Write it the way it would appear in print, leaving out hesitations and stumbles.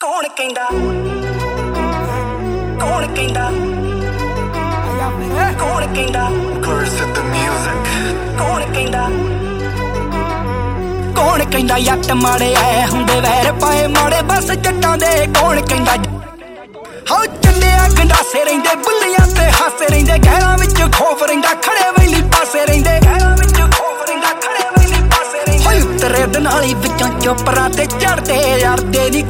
ਕੌਣ ਕਹਿੰਦਾ ਕੌਣ ਕਹਿੰਦਾ ਕੌਣ ਕਹਿੰਦਾ Curse the music ਕੌਣ ਕਹਿੰਦਾ ਕੌਣ ਕਹਿੰਦਾ ਯੱਟ ਮਾੜੇ ਐ ਹੁੰਦੇ ਵੈਰ ਪਾਏ ਮਾੜੇ ਬਸ ਜੱਟਾਂ ਦੇ ਕੌਣ ਕਹਿੰਦਾ ਹੋ ਚੱਲਿਆ ਗੰਡਾਸੇ ਰਹਿੰਦੇ ਬੁੱਲੀਆਂ ਤੇ ਹਾਸੇ ਰਹਿੰਦੇ ਗਹਿਰਾਂ ਵਿੱਚ ਖੋਫ ਰਹਿੰਦਾ ਖੜੇ ਵੇਲੀ ਪਾਸੇ ਰਹਿੰਦੇ ਗਹਿਰਾਂ ਵਿੱਚ ਖੋਫ ਰਹਿੰਦਾ ਖੜੇ ਵੇਲੀ ਪਾਸੇ ਰਹਿੰਦੇ ਹੋਈ ਉਤਰੇ ਦਨਾਲੀ ਵਿੱਚੋਂ ਚੋਪਰਾਂ ਤੇ ਚੜਦੇ ਯਾਰਦੇ ਨੀ